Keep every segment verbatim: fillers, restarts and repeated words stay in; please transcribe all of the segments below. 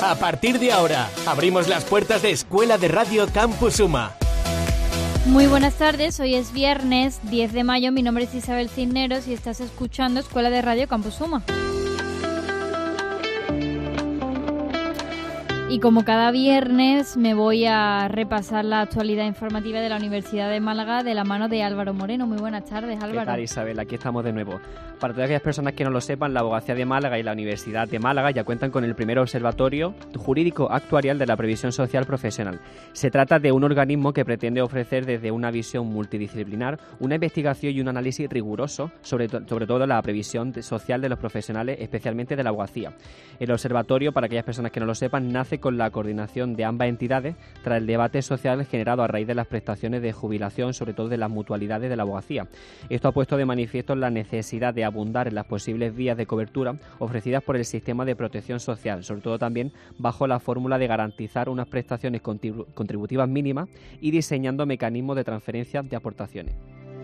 A partir de ahora, abrimos las puertas de Escuela de Radio Campus Uma. Muy buenas tardes, hoy es viernes diez de mayo, mi nombre es Isabel Cisneros y estás escuchando Escuela de Radio Campus Uma. Y como cada viernes me voy a repasar la actualidad informativa de la Universidad de Málaga de la mano de Álvaro Moreno. Muy buenas tardes, Álvaro. ¿Qué tal, Isabel? Aquí estamos de nuevo. Para todas aquellas personas que no lo sepan, la Abogacía de Málaga y la Universidad de Málaga ya cuentan con el primer observatorio jurídico actuarial de la previsión social profesional. Se trata de un organismo que pretende ofrecer desde una visión multidisciplinar una investigación y un análisis riguroso sobre, to- sobre todo la previsión de- social de los profesionales, especialmente de la abogacía. El observatorio, para aquellas personas que no lo sepan, nace con la coordinación de ambas entidades tras el debate social generado a raíz de las prestaciones de jubilación, sobre todo de las mutualidades de la abogacía. Esto ha puesto de manifiesto la necesidad de abundar en las posibles vías de cobertura ofrecidas por el sistema de protección social, sobre todo también bajo la fórmula de garantizar unas prestaciones contribu- contributivas mínimas y diseñando mecanismos de transferencia de aportaciones.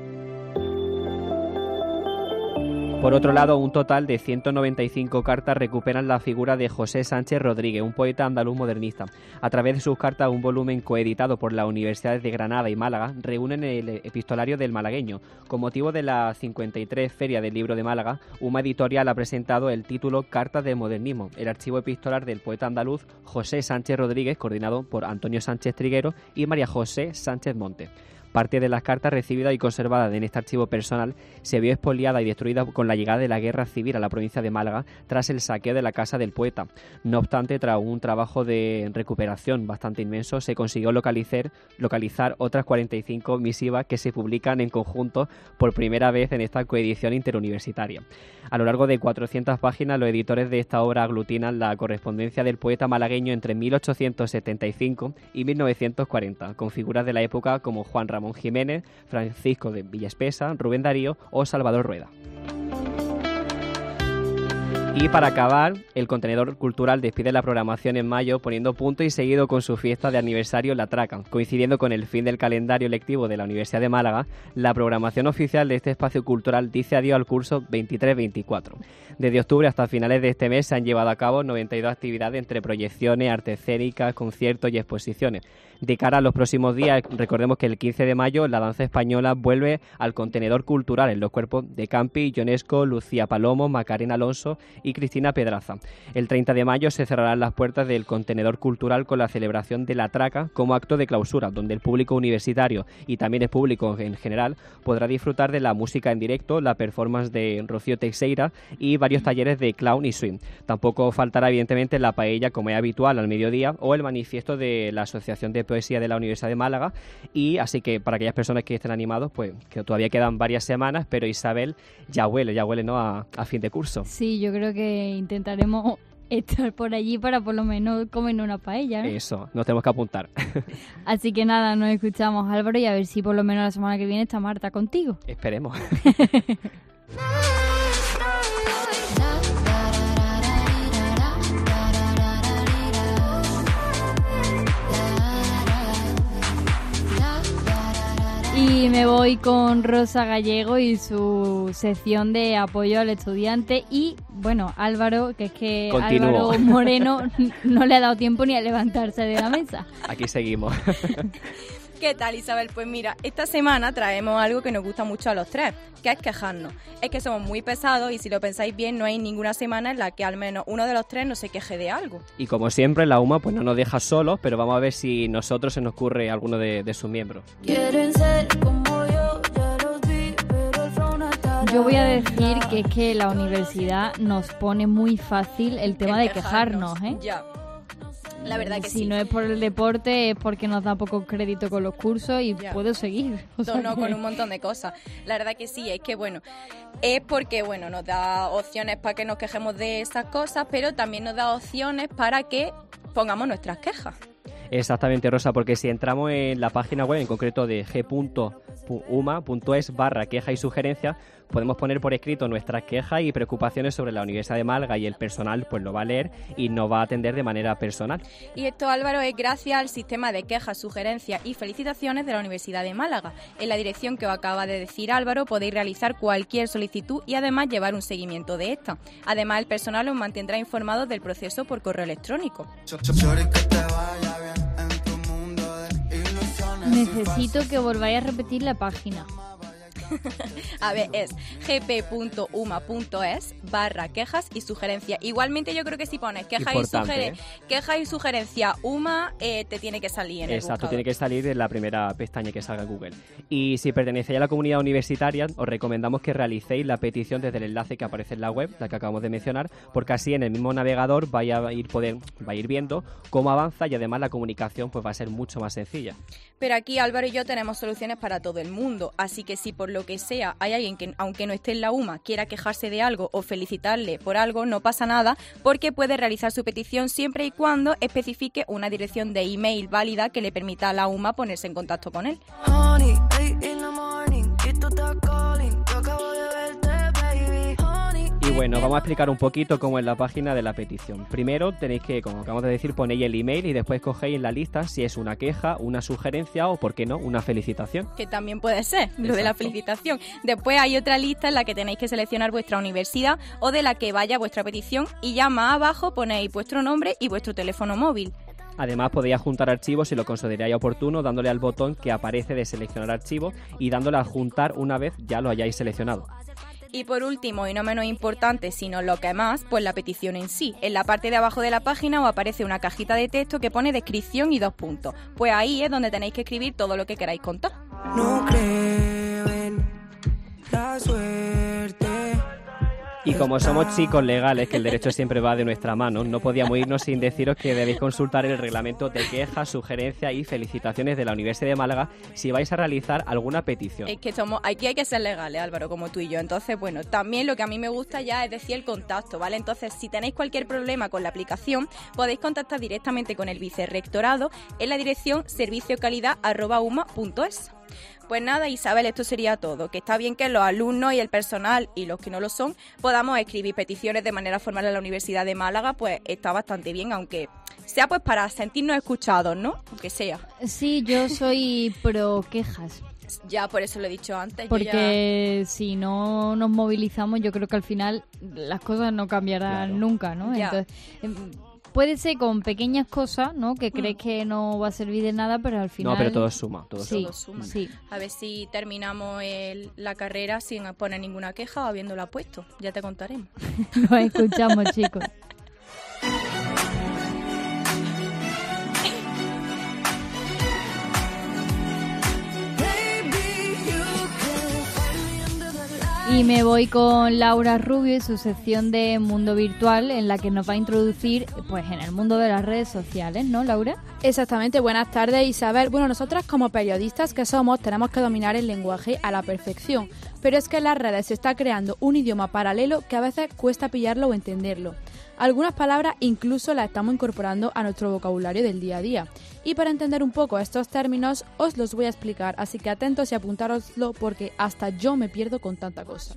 Por otro lado, un total de ciento noventa y cinco cartas recuperan la figura de José Sánchez Rodríguez, un poeta andaluz modernista. A través de sus cartas, un volumen coeditado por las universidades de Granada y Málaga reúnen el epistolario del malagueño. Con motivo de la cincuenta y tres Feria del Libro de Málaga, Uma Editorial ha presentado el título Cartas del Modernismo, el archivo epistolar del poeta andaluz José Sánchez Rodríguez, coordinado por Antonio Sánchez Triguero y María José Sánchez Monte. Parte de las cartas recibidas y conservadas en este archivo personal se vio expoliada y destruida con la llegada de la Guerra Civil a la provincia de Málaga tras el saqueo de la casa del poeta. No obstante, tras un trabajo de recuperación bastante inmenso, se consiguió localizar, localizar otras cuarenta y cinco misivas que se publican en conjunto por primera vez en esta coedición interuniversitaria. A lo largo de cuatrocientas páginas, los editores de esta obra aglutinan la correspondencia del poeta malagueño entre mil ochocientos setenta y cinco y mil novecientos cuarenta, con figuras de la época como Juan Ramón Jiménez, Francisco de Villaespesa, Rubén Darío o Salvador Rueda. Y para acabar, el Contenedor Cultural despide la programación en mayo poniendo punto y seguido con su fiesta de aniversario La Traca. Coincidiendo con el fin del calendario lectivo de la Universidad de Málaga, la programación oficial de este espacio cultural dice adiós al curso veintitrés veinticuatro. Desde octubre hasta finales de este mes se han llevado a cabo noventa y dos actividades entre proyecciones, artes escénicas, conciertos y exposiciones. De cara a los próximos días, recordemos que el quince de mayo la danza española vuelve al Contenedor Cultural en los cuerpos de Campi, Ionesco, Lucía Palomo, Macarena Alonso y Cristina Pedraza. El treinta de mayo se cerrarán las puertas del Contenedor Cultural con la celebración de La Traca como acto de clausura, donde el público universitario y también el público en general podrá disfrutar de la música en directo, la performance de Rocío Teixeira y varios talleres de clown y swing. Tampoco faltará evidentemente la paella, como es habitual, al mediodía, o el manifiesto de la Asociación de Poesía de la Universidad de Málaga. Y así que para aquellas personas que estén animados, pues que todavía quedan varias semanas, pero Isabel ya huele, ya huele, ¿no?, a, a fin de curso. Sí, yo creo que intentaremos estar por allí para por lo menos comer una paella, ¿no? Eso, nos tenemos que apuntar. Así que nada, nos escuchamos, Álvaro, y a ver si por lo menos la semana que viene está Marta contigo. Esperemos. Y me voy con Rosa Gallego y su sección de apoyo al estudiante. Y, bueno, Álvaro, que es que Continúo. Álvaro Moreno no le ha dado tiempo ni a levantarse de la mesa. Aquí seguimos. ¿Qué tal, Isabel? Pues mira, esta semana traemos algo que nos gusta mucho a los tres, que es quejarnos. Es que somos muy pesados y si lo pensáis bien, no hay ninguna semana en la que al menos uno de los tres no se queje de algo. Y como siempre, la UMA pues no nos deja solos, pero vamos a ver si nosotros se nos ocurre alguno de, de sus miembros. Quieren ser como yo, ya los vi, pero el flow no está. Yo voy a decir que es que la universidad nos pone muy fácil el tema El de quejarnos, ¿eh? Ya. La verdad que si sí. no es por el deporte, es porque nos da poco crédito con los cursos y Ya. puedo seguir. O sea No, que- con un montón de cosas. La verdad que sí, es que bueno, es porque bueno, nos da opciones para que nos quejemos de esas cosas, pero también nos da opciones para que pongamos nuestras quejas. Exactamente, Rosa, porque si entramos en la página web, en concreto de g punto uma punto es barra queja y sugerencias, Podemos poner por escrito nuestras quejas y preocupaciones sobre la Universidad de Málaga y el personal pues lo va a leer y nos va a atender de manera personal. Y esto, Álvaro, es gracias al sistema de quejas, sugerencias y felicitaciones de la Universidad de Málaga. En la dirección que os acaba de decir Álvaro podéis realizar cualquier solicitud y además llevar un seguimiento de esta. Además, el personal os mantendrá informados del proceso por correo electrónico. Necesito que volváis a repetir la página. A ver, es gp.uma.es barra quejas y sugerencias. Igualmente yo creo que si pones quejas y, sugeren- ¿eh? quejas y sugerencias UMA, eh, te tiene que salir en el Exacto, buscador. tiene que salir en la primera pestaña que salga en Google. Y si pertenecéis a la comunidad universitaria, os recomendamos que realicéis la petición desde el enlace que aparece en la web, la que acabamos de mencionar, porque así en el mismo navegador vais a ir, poder, va a ir viendo cómo avanza y además la comunicación pues va a ser mucho más sencilla. Pero aquí Álvaro y yo tenemos soluciones para todo el mundo, así que si por lo que sea hay alguien que, aunque no esté en la UMA, quiera quejarse de algo o felicitarle por algo, no pasa nada, porque puede realizar su petición siempre y cuando especifique una dirección de email válida que le permita a la UMA ponerse en contacto con él. Honey, eight in the morning, y tú estás calling, yo acabo de verte, baby. Honey, Y bueno, vamos a explicar un poquito cómo es la página de la petición. Primero tenéis que, como acabamos de decir, ponéis el email y después cogéis en la lista si es una queja, una sugerencia o, por qué no, una felicitación. Que también puede ser, lo de la Exacto. felicitación. Después hay otra lista en la que tenéis que seleccionar vuestra universidad o de la que vaya vuestra petición y ya más abajo ponéis vuestro nombre y vuestro teléfono móvil. Además podéis adjuntar archivos si lo consideráis oportuno dándole al botón que aparece de seleccionar archivo y dándole a adjuntar una vez ya lo hayáis seleccionado. Y por último, y no menos importante, sino lo que más, pues la petición en sí. En la parte de abajo de la página os aparece una cajita de texto que pone descripción y dos puntos. Pues ahí es donde tenéis que escribir todo lo que queráis contar. no creo en la suerte. Y como somos chicos legales, que el derecho siempre va de nuestra mano, no podíamos irnos sin deciros que debéis consultar el reglamento de quejas, sugerencias y felicitaciones de la Universidad de Málaga si vais a realizar alguna petición. Es que somos, aquí hay que ser legales, Álvaro, como tú y yo. Entonces, bueno, también lo que a mí me gusta ya es decir el contacto, ¿vale? Entonces, si tenéis cualquier problema con la aplicación, podéis contactar directamente con el vicerrectorado en la dirección serviciocalidad arroba uma punto es. Pues nada, Isabel, esto sería todo. Que está bien que los alumnos y el personal y los que no lo son podamos escribir peticiones de manera formal a la Universidad de Málaga, pues está bastante bien, aunque sea pues para sentirnos escuchados, ¿no? Aunque sea. Sí, yo soy pro quejas. Ya, por eso lo he dicho antes. yo Porque si no nos movilizamos, yo creo que al final las cosas no cambiarán Claro. nunca, ¿no? Ya. Entonces, em, puede ser con pequeñas cosas, ¿no? Que crees que no va a servir de nada, pero al final... No, pero todo suma, todo sí, todo suma. sí. ya- A ver si terminamos el- la carrera sin poner ninguna queja o habiéndola puesto. Ya te contaremos. Nos escuchamos, chicos. Y me voy con Laura Rubio y su sección de Mundo Virtual, en la que nos va a introducir pues en el mundo de las redes sociales, ¿no, Laura? Exactamente, buenas tardes, Isabel. Bueno, nosotras como periodistas que somos tenemos que dominar el lenguaje a la perfección, pero es que en las redes se está creando un idioma paralelo que a veces cuesta pillarlo o entenderlo. Algunas palabras incluso las estamos incorporando a nuestro vocabulario del día a día. Y para entender un poco estos términos os los voy a explicar, así que atentos y apuntároslo porque hasta yo me pierdo con tanta cosa.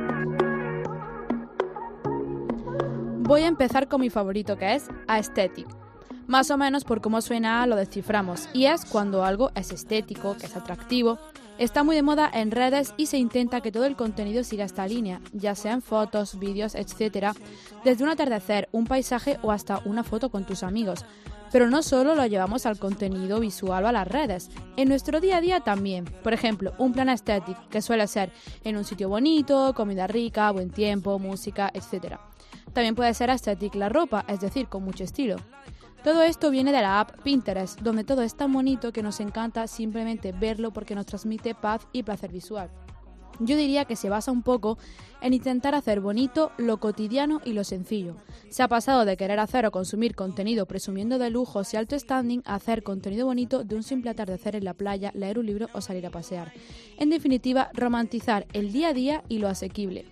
Voy a empezar con mi favorito, que es aesthetic. Más o menos por cómo suena lo desciframos, y es cuando algo es estético, que es atractivo. Está muy de moda en redes y se intenta que todo el contenido siga esta línea, ya sea en fotos, vídeos, etcétera, desde un atardecer, un paisaje o hasta una foto con tus amigos. Pero no solo lo llevamos al contenido visual o a las redes, en nuestro día a día también. Por ejemplo, un plan estético, que suele ser en un sitio bonito, comida rica, buen tiempo, música, etcétera. También puede ser aesthetic la ropa, es decir, con mucho estilo. Todo esto viene de la app Pinterest, donde todo es tan bonito que nos encanta simplemente verlo porque nos transmite paz y placer visual. Yo diría que se basa un poco en intentar hacer bonito lo cotidiano y lo sencillo. Se ha pasado de querer hacer o consumir contenido presumiendo de lujos y alto standing a hacer contenido bonito de un simple atardecer en la playa, leer un libro o salir a pasear. En definitiva, romantizar el día a día y lo asequible.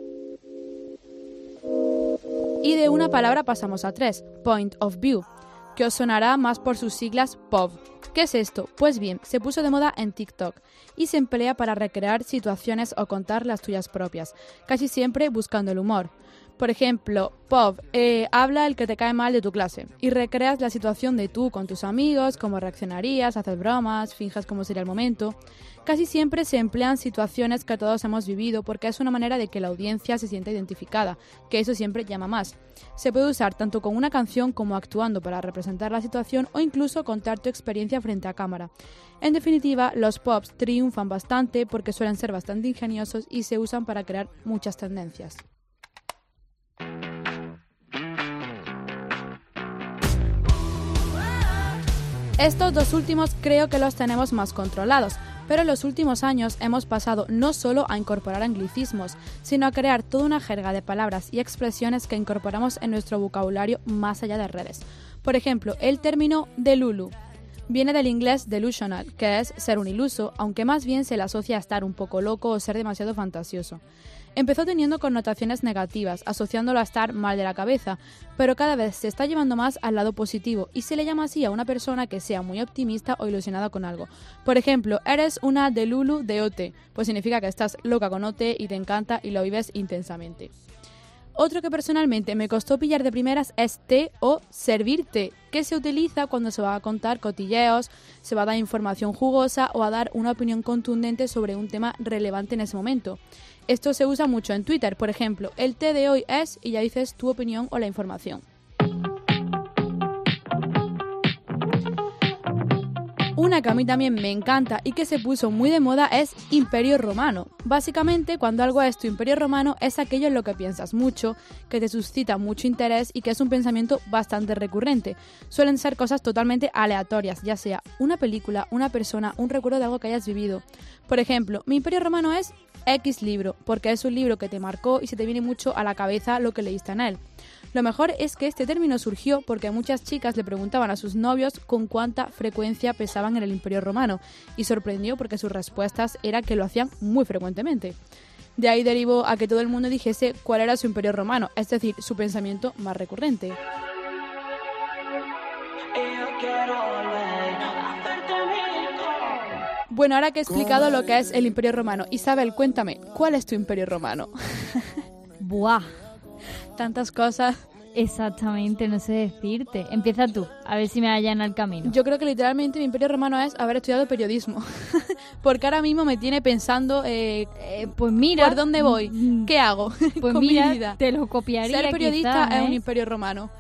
Y de una palabra pasamos a tres, point of view, que os sonará más por sus siglas P O V. ¿Qué es esto? Pues bien, se puso de moda en TikTok y se emplea para recrear situaciones o contar las tuyas propias, casi siempre buscando el humor. Por ejemplo, P O V, eh, habla el que te cae mal de tu clase y recreas la situación de tú con tus amigos, cómo reaccionarías, haces bromas, finjas cómo sería el momento. Casi siempre se emplean situaciones que todos hemos vivido porque es una manera de que la audiencia se sienta identificada, que eso siempre llama más. Se puede usar tanto con una canción como actuando para representar la situación o incluso contar tu experiencia frente a cámara. En definitiva, los P O Vs triunfan bastante porque suelen ser bastante ingeniosos y se usan para crear muchas tendencias. Estos dos últimos creo que los tenemos más controlados, pero en los últimos años hemos pasado no solo a incorporar anglicismos, sino a crear toda una jerga de palabras y expresiones que incorporamos en nuestro vocabulario más allá de redes. Por ejemplo, el término delulu viene del inglés delusional, que es ser un iluso, aunque más bien se le asocia a estar un poco loco o ser demasiado fantasioso. Empezó teniendo connotaciones negativas, asociándolo a estar mal de la cabeza, pero cada vez se está llevando más al lado positivo y se le llama así a una persona que sea muy optimista o ilusionada con algo. Por ejemplo, eres una delulu de O T, pues significa que estás loca con O T y te encanta y lo vives intensamente. Otro que personalmente me costó pillar de primeras es té o servirte, que se utiliza cuando se va a contar cotilleos, se va a dar información jugosa o a dar una opinión contundente sobre un tema relevante en ese momento. Esto se usa mucho en Twitter, por ejemplo, el té de hoy es y ya dices tu opinión o la información. Una que a mí también me encanta y que se puso muy de moda es Imperio Romano. Básicamente, cuando algo es tu Imperio Romano es aquello en lo que piensas mucho, que te suscita mucho interés y que es un pensamiento bastante recurrente. Suelen ser cosas totalmente aleatorias, ya sea una película, una persona, un recuerdo de algo que hayas vivido. Por ejemplo, mi Imperio Romano es X libro, porque es un libro que te marcó y se te viene mucho a la cabeza lo que leíste en él. Lo mejor es que este término surgió porque muchas chicas le preguntaban a sus novios con cuánta frecuencia pesaban en el Imperio Romano y sorprendió porque sus respuestas era que lo hacían muy frecuentemente. De ahí derivó a que todo el mundo dijese cuál era su Imperio Romano, es decir, su pensamiento más recurrente. Bueno, ahora que he explicado lo que es el Imperio Romano, Isabel, cuéntame, ¿cuál es tu Imperio Romano? Buah, tantas cosas. Exactamente, no sé decirte. Empieza tú, a ver si me allana el camino. Yo creo que literalmente mi Imperio Romano es haber estudiado periodismo. Porque ahora mismo me tiene pensando, eh, eh, pues mira, ¿por dónde voy? ¿Qué hago? Pues con mira, mi vida. Te lo copiaría. Ser periodista quizás, ¿eh? es un Imperio Romano.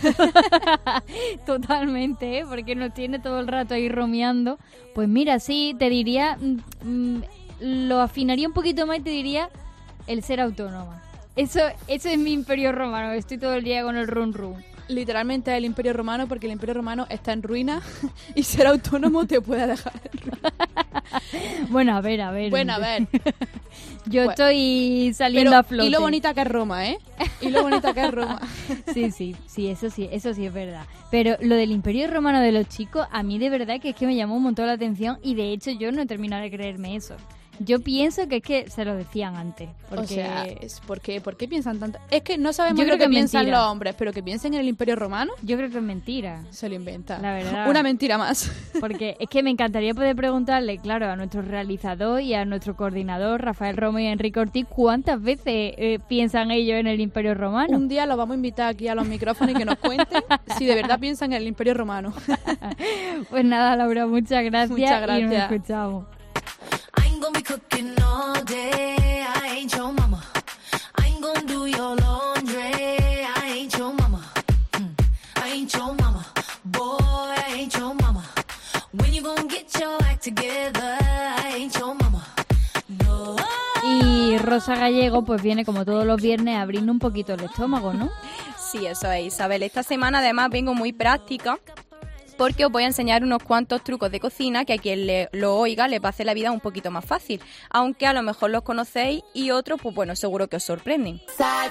Totalmente, ¿eh? Porque nos tiene todo el rato ahí romeando. Pues mira, sí, te diría, mm, lo afinaría un poquito más y te diría el ser autónoma. Eso, eso es mi Imperio Romano, estoy todo el día con el run run. Literalmente el Imperio Romano, porque el Imperio Romano está en ruina y ser autónomo te puede dejar en ruina. Bueno, a ver, a ver. Bueno, a ver. Yo bueno, estoy saliendo pero, a flote. Y lo bonita que es Roma, ¿eh? Y lo bonita que es Roma. Sí, sí, sí, eso sí, eso sí es verdad. Pero lo del Imperio Romano de los chicos, a mí de verdad que es que me llamó un montón la atención y de hecho yo no he terminado de creerme eso. Yo pienso que es que se lo decían antes. Porque... O sea, es ¿por qué? ¿Por qué piensan tanto? Es que no sabemos Yo creo lo que, que piensan mentira. los hombres, pero que piensen en el Imperio Romano. Yo creo que es mentira. Se lo inventa. La verdad. Una mentira más. Porque es que me encantaría poder preguntarle, claro, a nuestro realizador y a nuestro coordinador, Rafael Romeo y Enrique Ortiz, ¿cuántas veces eh, piensan ellos en el Imperio Romano? Un día los vamos a invitar aquí a los micrófonos y que nos cuenten si de verdad piensan en el Imperio Romano. Pues nada, Laura, muchas gracias. Muchas gracias. Y nos escuchamos. I ain't gonna be cooking all day. I ain't your mama. I ain't gonna do your laundry. I ain't your mama. Mm. I ain't your mama. Boy, I ain't your mama. When you gonna get your act together? I ain't your mama. No. Y Rosa Gallego pues viene como todos los viernes abriendo un poquito el estómago, ¿no? Sí, eso es, Isabel. Esta semana además vengo muy práctica porque os voy a enseñar unos cuantos trucos de cocina que a quien le, lo oiga les va a hacer la vida un poquito más fácil. Aunque a lo mejor los conocéis y otros, pues bueno, seguro que os sorprenden.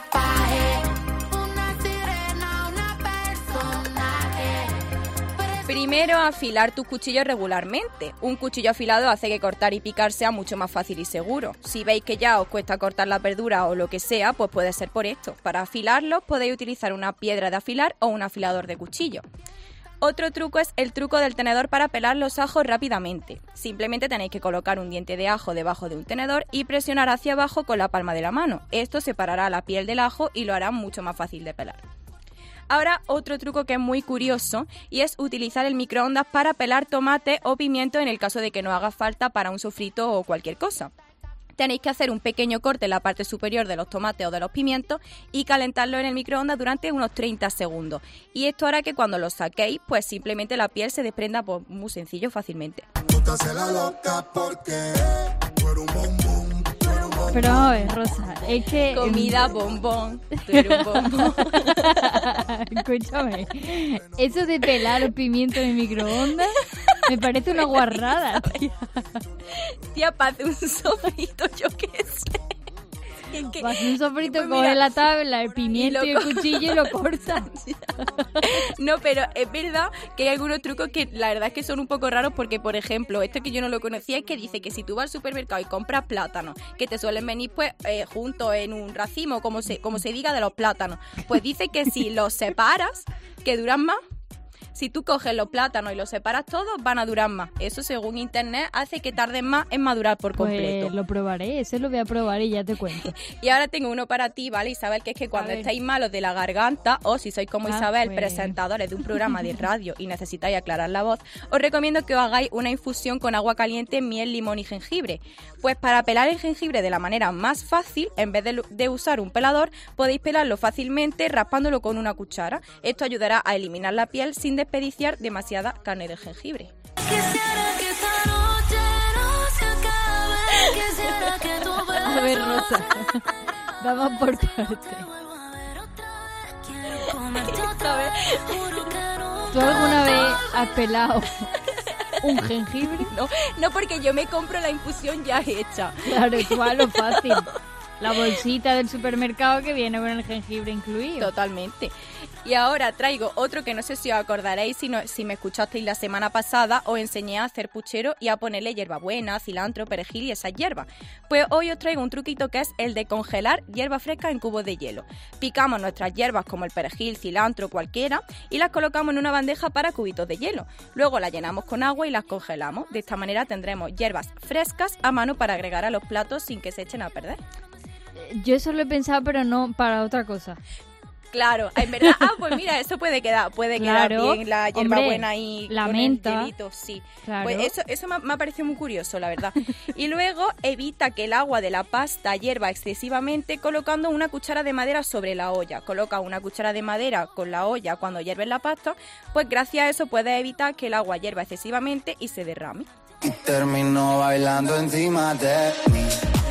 Primero, afilar tus cuchillos regularmente. Un cuchillo afilado hace que cortar y picar sea mucho más fácil y seguro. Si veis que ya os cuesta cortar la verdura o lo que sea, pues puede ser por esto. Para afilarlos podéis utilizar una piedra de afilar o un afilador de cuchillo. Otro truco es el truco del tenedor para pelar los ajos rápidamente. Simplemente tenéis que colocar un diente de ajo debajo de un tenedor y presionar hacia abajo con la palma de la mano. Esto separará la piel del ajo y lo hará mucho más fácil de pelar. Ahora, otro truco que es muy curioso y es utilizar el microondas para pelar tomate o pimiento en el caso de que no haga falta para un sofrito o cualquier cosa. Tenéis que hacer un pequeño corte en la parte superior de los tomates o de los pimientos y calentarlo en el microondas durante unos treinta segundos. Y esto hará que cuando los saquéis, pues simplemente la piel se desprenda, pues muy sencillo, fácilmente. Pero a ver, Rosa, es que... Comida, bombón, tú eres un bombón. Escúchame, eso de pelar los pimientos en el microondas me parece una guarrada, tía. Tía, para hacer un sofrito, yo qué sé. Es que, Vas a un sofrito, pues coge mira, la tabla, el pimiento y, y el lo cuchillo y lo cortas. No, pero es verdad que hay algunos trucos que la verdad es que son un poco raros porque, por ejemplo, esto que yo no lo conocía es que dice que si tú vas al supermercado y compras plátanos, que te suelen venir pues eh, juntos en un racimo, como se, como se diga de los plátanos, pues dice que si los separas, que duran más. Si tú coges los plátanos y los separas todos, van a durar más. Eso, según internet, hace que tarden más en madurar por completo. Pues lo probaré, ese lo voy a probar y ya te cuento. Y ahora tengo uno para ti, ¿vale, Isabel? Que es que cuando estáis malos de la garganta, o si sois como Ah, Isabel, pues. presentadores de un programa de radio y necesitáis aclarar la voz, os recomiendo que os hagáis una infusión con agua caliente, miel, limón y jengibre. Pues para pelar el jengibre de la manera más fácil, en vez de, de usar un pelador, podéis pelarlo fácilmente raspándolo con una cuchara. Esto ayudará a eliminar la piel sin desperdiciar demasiada carne del jengibre. Quisiera que esta noche no se acabe. Quisiera que tú A ver, Rosa, vamos por partes. Quiero comerte otra vez. Juro que no. ¿Tú alguna vez has pelado un jengibre? No, no, porque yo me compro la infusión ya hecha. Claro, tú a lo fácil. La bolsita del supermercado que viene con el jengibre incluido. Totalmente. Y ahora traigo otro que no sé si os acordaréis, si, no, si me escuchasteis la semana pasada, os enseñé a hacer puchero y a ponerle hierbabuena, cilantro, perejil y esas hierbas. Pues hoy os traigo un truquito que es el de congelar hierba fresca en cubos de hielo. Picamos nuestras hierbas como el perejil, cilantro, cualquiera, y las colocamos en una bandeja para cubitos de hielo. Luego las llenamos con agua y las congelamos. De esta manera tendremos hierbas frescas a mano para agregar a los platos sin que se echen a perder. Yo eso lo he pensado, pero no para otra cosa. Claro, en verdad, ah, pues mira, eso puede quedar, puede Claro, quedar bien la hierbabuena hombre, y la con menta. el hielito, sí. Claro. Pues eso, eso me, ha- me ha parecido muy curioso, la verdad. Y luego evita que el agua de la pasta hierva excesivamente colocando una cuchara de madera sobre la olla. Coloca una cuchara de madera con la olla cuando hierves la pasta, pues gracias a eso puedes evitar que el agua hierva excesivamente y se derrame. Y terminó bailando encima de mí.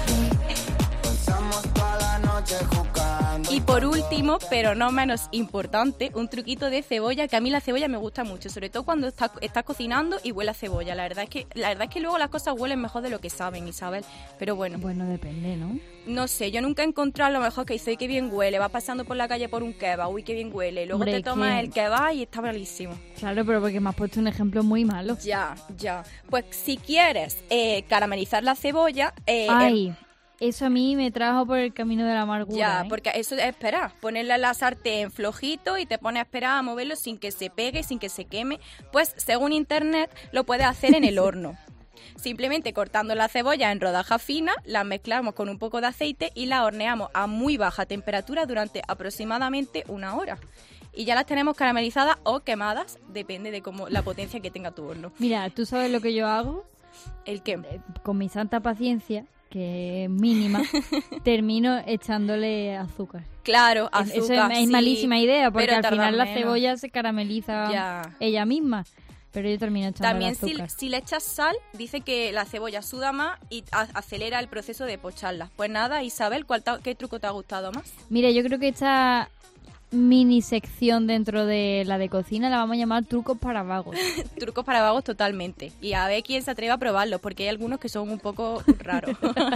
Pasamos toda la noche jugando. Y por último, pero no menos importante, un truquito de cebolla, que a mí la cebolla me gusta mucho, sobre todo cuando estás, estás cocinando y huele a cebolla. La verdad es que la verdad es que luego las cosas huelen mejor de lo que saben, Isabel. Pero bueno, Bueno, depende, ¿no? no sé, yo nunca he encontrado lo mejor que dice, qué bien huele, vas pasando por la calle por un kebab, uy, qué bien huele, y luego Hombre, te tomas ¿quién? el kebab y está malísimo. Claro, pero porque me has puesto un ejemplo muy malo. Ya, ya. Pues si quieres eh, caramelizar la cebolla... Eh, Ay, eso a mí me trajo por el camino de la amargura. Ya, ¿eh? porque eso es esperar, ponerle la sartén flojito y te pones a esperar a moverlo sin que se pegue, sin que se queme. Pues según internet lo puedes hacer en el horno. Simplemente cortando la cebolla en rodajas finas, la mezclamos con un poco de aceite y la horneamos a muy baja temperatura durante aproximadamente una hora. Y ya las tenemos caramelizadas o quemadas, depende de cómo la potencia que tenga tu horno. Mira, ¿tú sabes lo que yo hago? ¿El qué? Eh, Con mi santa paciencia, que es mínima, termino echándole azúcar. Claro, Es- azúcar, Eso es, es sí, malísima idea, porque pero al tarda final la menos. cebolla se carameliza Ya. ella misma. Pero yo termino echándole También si, azúcar. si le echas sal, dice que la cebolla suda más y a- acelera el proceso de pocharla. Pues nada, Isabel, ¿cuál ta- ¿qué truco te ha gustado más? Mira, yo creo que esta mini sección dentro de la de cocina la vamos a llamar trucos para vagos. Trucos para vagos totalmente. Y a ver quién se atreve a probarlos, porque hay algunos que son un poco raros.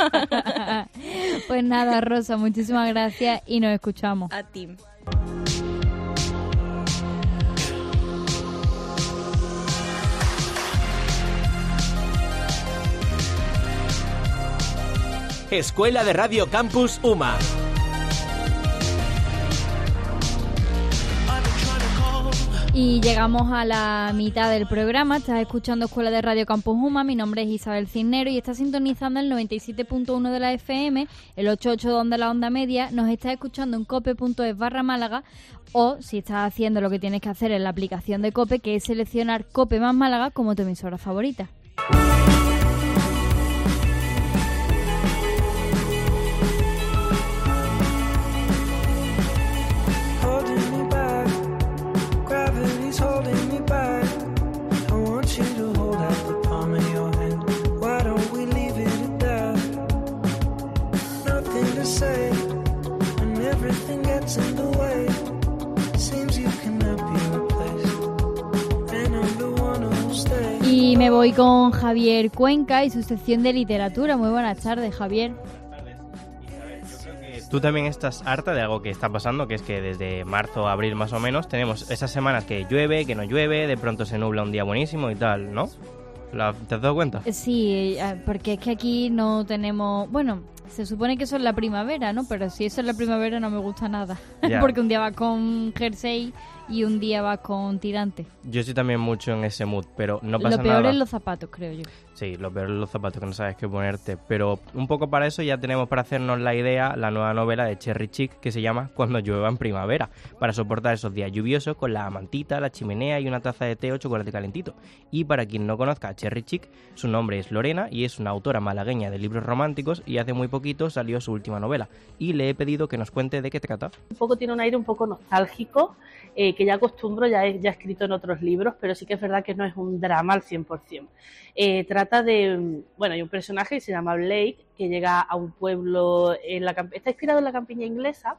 Pues nada, Rosa, muchísimas gracias y nos escuchamos. A ti. Escuela de Radio Campus UMA. I've been trying to call, Y llegamos a la mitad del programa. Estás escuchando Escuela de Radio Campus Uma. Mi nombre es Isabel Cisnero y estás sintonizando el noventa y siete punto uno de la F M, el ochenta y ocho punto dos de la onda media. Nos estás escuchando en cope punto es barra Málaga, o si estás haciendo lo que tienes que hacer en la aplicación de Cope, que es seleccionar Cope más Málaga como tu emisora favorita. Y me voy con Javier Cuenca y su sección de literatura. Muy buenas tardes, Javier. Tú también estás harta de algo que está pasando, que es que desde marzo, abril más o menos, tenemos esas semanas que llueve, que no llueve, de pronto se nubla un día buenísimo y tal, ¿no? ¿Te has dado cuenta? Sí, porque es que aquí no tenemos... Bueno, se supone que eso es la primavera, ¿no? Pero si eso es la primavera no me gusta nada. Porque un día va con jersey y un día va con tirante. Yo estoy también mucho en ese mood, pero no pasa nada. Lo peor nada. Es los zapatos, creo yo. Sí, lo peor es los zapatos, que no sabes qué ponerte. Pero un poco para eso ya tenemos para hacernos la idea la nueva novela de Cherry Chick, que se llama Cuando llueva en primavera, para soportar esos días lluviosos con la mantita, la chimenea y una taza de té o chocolate calentito. Y para quien no conozca a Cherry Chick, su nombre es Lorena y es una autora malagueña de libros románticos, y hace muy poquito salió su última novela. Y le he pedido que nos cuente de qué trata. Un poco tiene un aire un poco nostálgico, eh, que ya acostumbro, ya he, ya he escrito en otros libros, pero sí que es verdad que no es un drama al cien por ciento. Eh, trata de, bueno, hay un personaje que se llama Blake, que llega a un pueblo, en la, está inspirado en la campiña inglesa,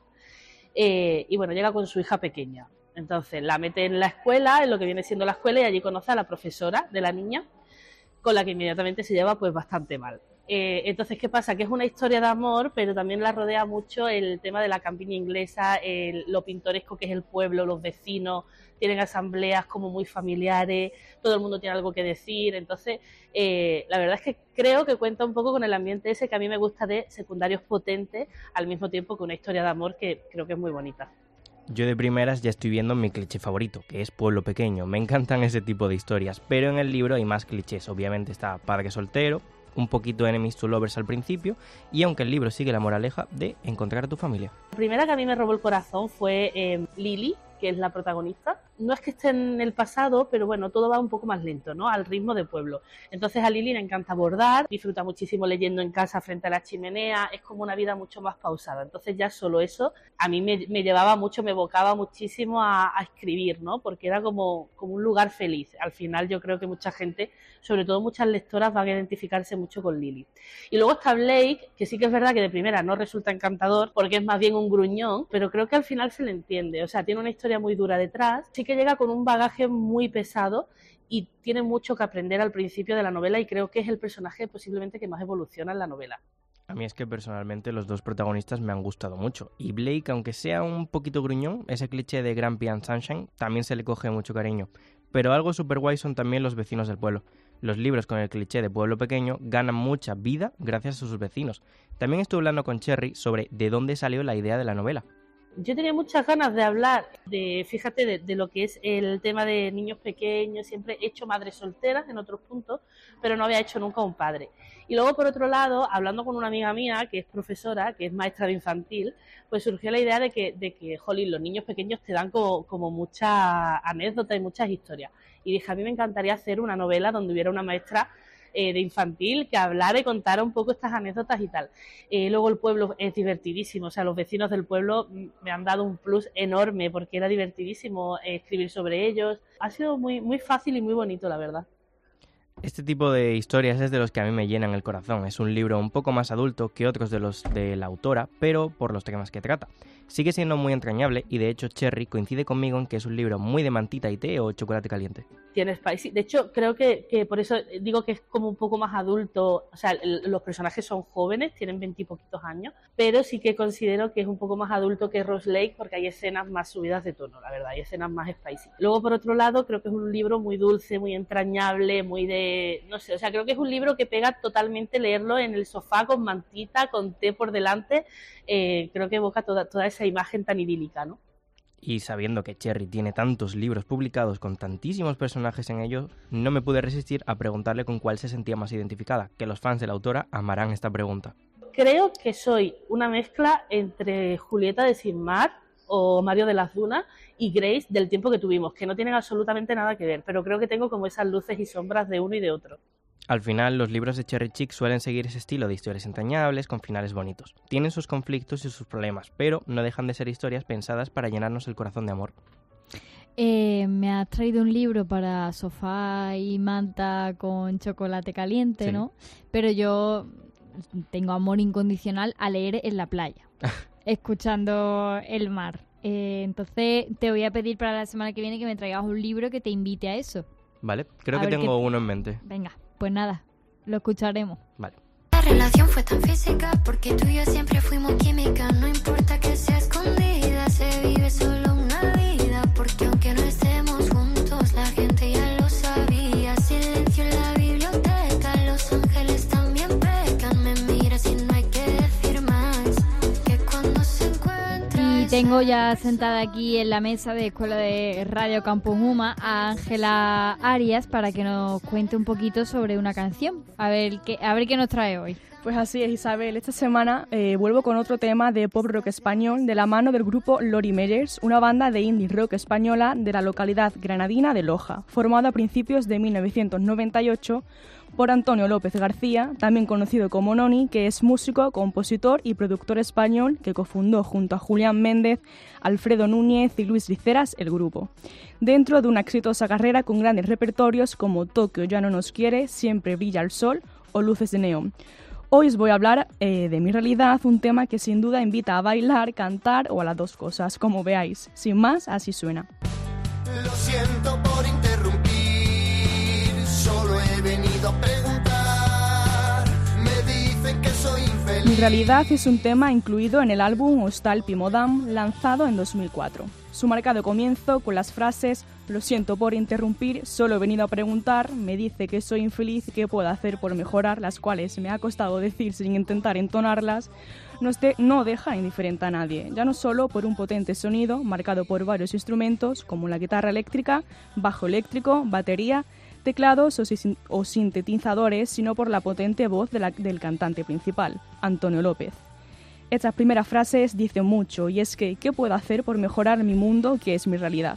eh, y bueno, llega con su hija pequeña. Entonces la mete en la escuela, en lo que viene siendo la escuela, y allí conoce a la profesora de la niña, con la que inmediatamente se lleva pues bastante mal. Eh, entonces, ¿qué pasa? Que es una historia de amor, pero también la rodea mucho el tema de la campiña inglesa, el, lo pintoresco que es el pueblo, los vecinos, tienen asambleas como muy familiares, todo el mundo tiene algo que decir. Entonces, eh, la verdad es que creo que cuenta un poco con el ambiente ese que a mí me gusta, de secundarios potentes, al mismo tiempo que una historia de amor que creo que es muy bonita. Yo de primeras ya estoy viendo mi cliché favorito, que es pueblo pequeño. Me encantan ese tipo de historias, pero en el libro hay más clichés. Obviamente está padre soltero, un poquito enemies to lovers al principio, y aunque el libro sigue la moraleja de encontrar a tu familia. La primera que a mí me robó el corazón fue eh, Lily, que es la protagonista. No es que esté en el pasado, pero bueno, todo va un poco más lento, ¿no? Al ritmo de pueblo. Entonces a Lily le encanta bordar, disfruta muchísimo leyendo en casa frente a la chimenea, es como una vida mucho más pausada. Entonces ya solo eso a mí me, me llevaba mucho, me evocaba muchísimo a, a escribir, ¿no? Porque era como, como un lugar feliz. Al final yo creo que mucha gente, sobre todo muchas lectoras, van a identificarse mucho con Lily. Y luego está Blake, que sí que es verdad que de primera no resulta encantador, porque es más bien un gruñón, pero creo que al final se le entiende. O sea, tiene una historia muy dura detrás, sí que llega con un bagaje muy pesado y tiene mucho que aprender al principio de la novela, y creo que es el personaje posiblemente que más evoluciona en la novela. A mí es que personalmente los dos protagonistas me han gustado mucho, y Blake, aunque sea un poquito gruñón, ese cliché de Grumpy and Sunshine también se le coge mucho cariño. Pero algo súper guay son también los vecinos del pueblo. Los libros con el cliché de pueblo pequeño ganan mucha vida gracias a sus vecinos. También estuve hablando con Cherry sobre de dónde salió la idea de la novela. Yo tenía muchas ganas de hablar de, fíjate, de, de lo que es el tema de niños pequeños. Siempre he hecho madres solteras en otros puntos, pero no había hecho nunca un padre. Y luego, por otro lado, hablando con una amiga mía que es profesora, que es maestra de infantil, pues surgió la idea de que, de que jolín, los niños pequeños te dan como, como muchas anécdotas y muchas historias. Y dije, a mí me encantaría hacer una novela donde hubiera una maestra Eh, de infantil que hablara y contara un poco estas anécdotas y tal. Eh, luego el pueblo es divertidísimo, o sea, los vecinos del pueblo me han dado un plus enorme porque era divertidísimo eh, escribir sobre ellos. Ha sido muy, muy fácil y muy bonito, la verdad. Este tipo de historias es de los que a mí me llenan el corazón. Es un libro un poco más adulto que otros de los de la autora, pero por los temas que trata. Sigue siendo muy entrañable y de hecho Cherry coincide conmigo en que es un libro muy de mantita y té o chocolate caliente. Tiene spicy. De hecho, creo que, que por eso digo que es como un poco más adulto. O sea, el, los personajes son jóvenes, tienen veintipoquitos años, pero sí que considero que es un poco más adulto que Rose Lake porque hay escenas más subidas de tono, la verdad, hay escenas más spicy. Luego, por otro lado, creo que es un libro muy dulce, muy entrañable, muy de... no sé, o sea, creo que es un libro que pega totalmente leerlo en el sofá con mantita, con té por delante. Eh, creo que evoca toda, toda esa imagen tan idílica, ¿no? Y sabiendo que Cherry tiene tantos libros publicados con tantísimos personajes en ellos, no me pude resistir a preguntarle con cuál se sentía más identificada, que los fans de la autora amarán esta pregunta. Creo que soy una mezcla entre Julieta de Sin Mar o Mario de las Dunas y Grace del tiempo que tuvimos, que no tienen absolutamente nada que ver, pero creo que tengo como esas luces y sombras de uno y de otro. Al final, los libros de Cherry Chick suelen seguir ese estilo de historias entrañables con finales bonitos. Tienen sus conflictos y sus problemas, pero no dejan de ser historias pensadas para llenarnos el corazón de amor. Eh, me has traído un libro para sofá y manta con chocolate caliente, sí, ¿no? Pero yo tengo amor incondicional a leer en la playa, escuchando el mar. Eh, entonces te voy a pedir para la semana que viene que me traigas un libro que te invite a eso. Vale, creo A que ver tengo qué- uno en mente. Venga, pues nada, lo escucharemos. Vale. La relación fue tan física porque tú y yo siempre fuimos química. No importa que sea escondida, se vive solo una vida. Porque aunque no estemos juntos, la gente ya lo sabía. Silencio en la biblioteca, los ángeles también pecan. Me miras y no hay que decir más. Que cuando se encuentra Y tengo ya sentada aquí en la mesa de Escuela de Radio Campus Uma a Ángela Arias para que nos cuente un poquito sobre una canción. A ver qué, a ver qué nos trae hoy. Pues así es, Isabel. Esta semana eh, vuelvo con otro tema de pop rock español de la mano del grupo Lori Meyers, una banda de indie rock española de la localidad granadina de Loja, formada a principios de mil novecientos noventa y ocho por Antonio López García, también conocido como Noni, que es músico, compositor y productor español que cofundó junto a Julián Méndez, Alfredo Núñez y Luis Riceras el grupo. Dentro de una exitosa carrera con grandes repertorios como Tokio ya no nos quiere, Siempre brilla el sol o Luces de neón. Hoy os voy a hablar eh, de Mi realidad, un tema que sin duda invita a bailar, cantar o a las dos cosas, como veáis. Sin más, así suena. Lo siento por interrumpir, solo he venido a preguntar. Me dicen que soy infeliz. Mi realidad es un tema incluido en el álbum Hostal Pimodam, lanzado en dos mil cuatro. Su marcado comienzo con las frases "Lo siento por interrumpir, solo he venido a preguntar", "Me dice que soy infeliz, ¿qué puedo hacer por mejorar?", las cuales me ha costado decir sin intentar entonarlas, no, de- no deja indiferente a nadie, ya no solo por un potente sonido marcado por varios instrumentos como la guitarra eléctrica, bajo eléctrico, batería, teclados o, sin- o sintetizadores, sino por la potente voz de la- del cantante principal, Antonio López. Estas primeras frases dicen mucho, y es que ¿qué puedo hacer por mejorar mi mundo, que es mi realidad?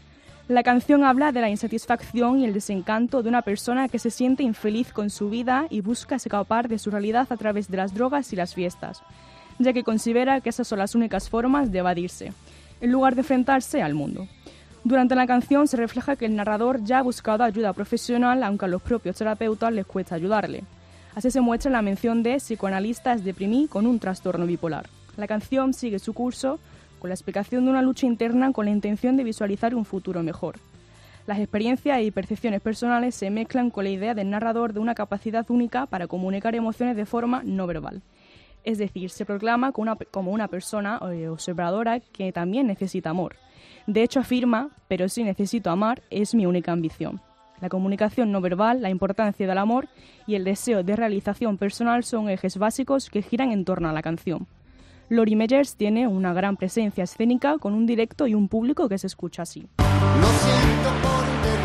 La canción habla de la insatisfacción y el desencanto de una persona que se siente infeliz con su vida y busca escapar de su realidad a través de las drogas y las fiestas, ya que considera que esas son las únicas formas de evadirse, en lugar de enfrentarse al mundo. Durante la canción se refleja que el narrador ya ha buscado ayuda profesional, aunque a los propios terapeutas les cuesta ayudarle. Así se muestra la mención de psicoanalistas deprimí con un trastorno bipolar. La canción sigue su curso con la explicación de una lucha interna con la intención de visualizar un futuro mejor. Las experiencias y percepciones personales se mezclan con la idea del narrador de una capacidad única para comunicar emociones de forma no verbal. Es decir, se proclama como una, como una persona eh, observadora que también necesita amor. De hecho afirma, pero si necesito amar, es mi única ambición. La comunicación no verbal, la importancia del amor y el deseo de realización personal son ejes básicos que giran en torno a la canción. Lori Meyers tiene una gran presencia escénica con un directo y un público que se escucha así. Lo siento por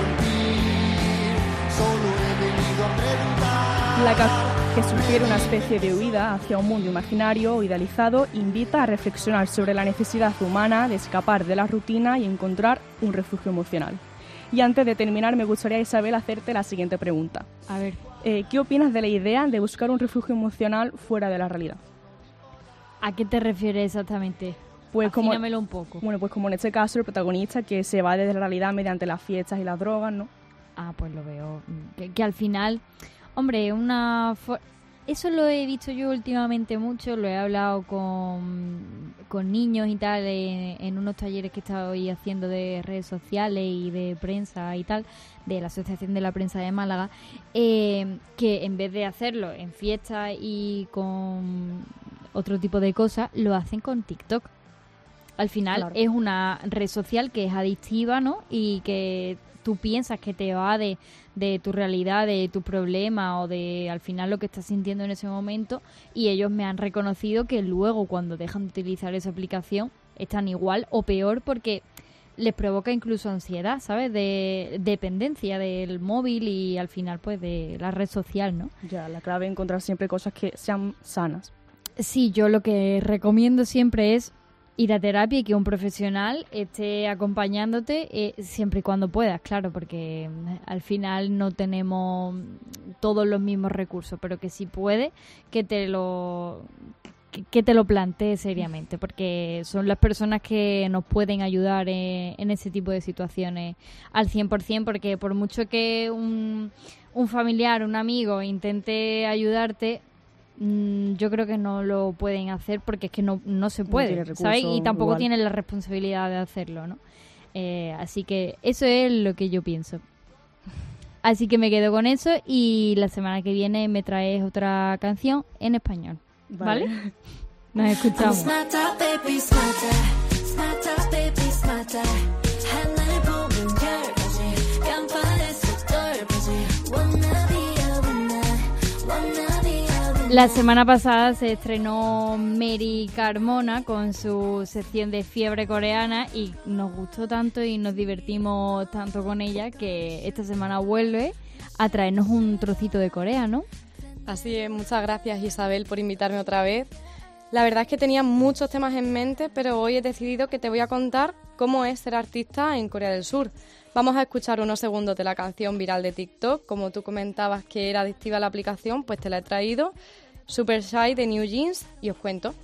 interrumpir, solo he venido a preguntar. La canción, que sugiere una especie de huida hacia un mundo imaginario o idealizado, invita a reflexionar sobre la necesidad humana de escapar de la rutina y encontrar un refugio emocional. Y antes de terminar, me gustaría, Isabel, hacerte la siguiente pregunta. A ver, Eh, ¿Qué opinas de la idea de buscar un refugio emocional fuera de la realidad? ¿a qué te refieres exactamente? Pues como, Afínamelo un poco. bueno, pues como en este caso el protagonista que se va de la realidad mediante las fiestas y las drogas, ¿no? Ah, pues lo veo. mm, Que, que al final, hombre, una... fo- Eso lo he visto yo últimamente mucho, lo he hablado con, con niños y tal, en, en unos talleres que he estado ahí haciendo de redes sociales y de prensa y tal, de la Asociación de la Prensa de Málaga, eh, que en vez de hacerlo en fiestas y con otro tipo de cosas, lo hacen con TikTok. Al final Claro. es una red social que es adictiva, ¿no? Y que tú piensas que te va de, de tu realidad, de tu problema o de al final lo que estás sintiendo en ese momento, y ellos me han reconocido que luego cuando dejan de utilizar esa aplicación están igual o peor porque les provoca incluso ansiedad, ¿sabes? De dependencia del móvil y al final pues de la red social, ¿no? Ya, la clave es encontrar siempre cosas que sean sanas. Sí, yo lo que recomiendo siempre es ir a terapia y que un profesional esté acompañándote eh, siempre y cuando puedas, claro, porque al final no tenemos todos los mismos recursos, pero que si puedes, que te lo que, que te lo plantees seriamente, porque son las personas que nos pueden ayudar en, en ese tipo de situaciones al cien por ciento, porque por mucho que un, un familiar, un amigo intente ayudarte, yo creo que no lo pueden hacer porque es que no, no se puede, no ¿sabes? Y tampoco igual. Tienen la responsabilidad de hacerlo, ¿no? Eh, así que eso es lo que yo pienso. Así que me quedo con eso y la semana que viene me traes otra canción en español, ¿vale? ¿Vale? Nos escuchamos. La semana pasada se estrenó Mary Carmona con su sección de fiebre coreana y nos gustó tanto y nos divertimos tanto con ella que esta semana vuelve a traernos un trocito de Corea, ¿no? Así es, muchas gracias Isabel por invitarme otra vez. La verdad es que tenía muchos temas en mente, pero hoy he decidido que te voy a contar cómo es ser artista en Corea del Sur. Vamos a escuchar unos segundos de la canción viral de TikTok. Como tú comentabas que era adictiva la aplicación, pues te la he traído. Super Shy de New Jeans y os cuento.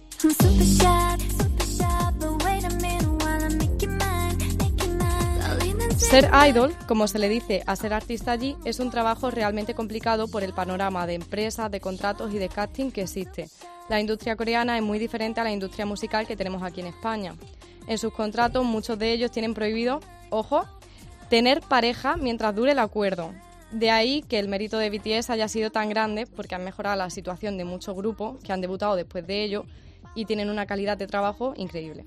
Ser idol, como se le dice a ser artista allí, es un trabajo realmente complicado por el panorama de empresas, de contratos y de casting que existe. La industria coreana es muy diferente a la industria musical que tenemos aquí en España. En sus contratos muchos de ellos tienen prohibido, ojo, tener pareja mientras dure el acuerdo. De ahí que el mérito de B T S haya sido tan grande porque han mejorado la situación de muchos grupos que han debutado después de ello y tienen una calidad de trabajo increíble.